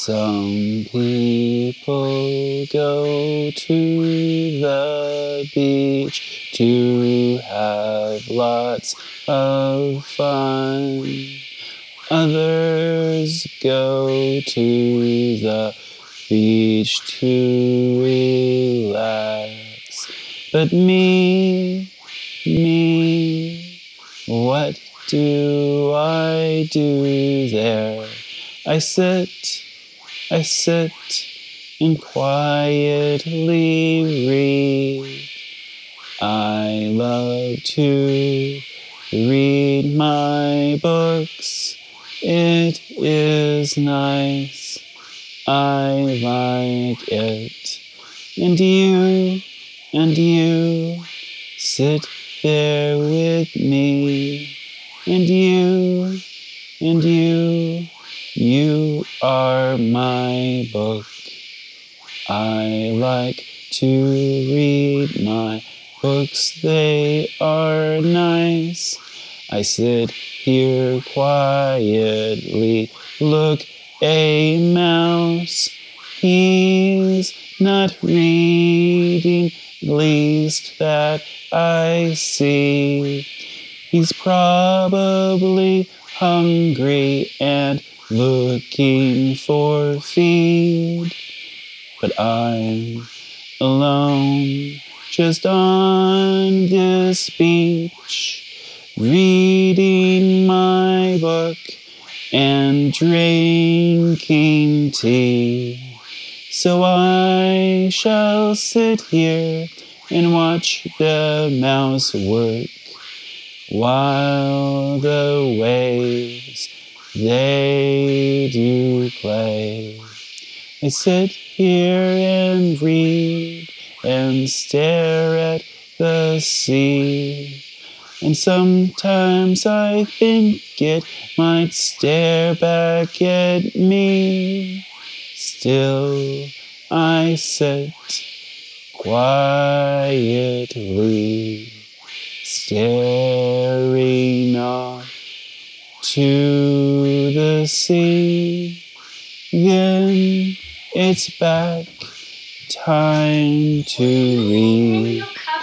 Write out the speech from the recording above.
Some people go to the beach to have lots of fun. Others go to the beach to relax. But me, what do I do there? I sit and quietly read. I love to read my books. It is nice. I like it. And you sit there with me. And you are my book. I like to read my books, they are nice. I sit here quietly, look, a mouse. He's not reading, least that I see. He's probably hungry and looking for feed. But I'm alone, just on this beach, reading my book and drinking tea. So I shall sit here and watch the mouse work, while the waves, they do play. I sit here and read and stare at the sea. And sometimes I think it might stare back at me. Still I sit quietly, staring off to the sea. Then it's back time to read.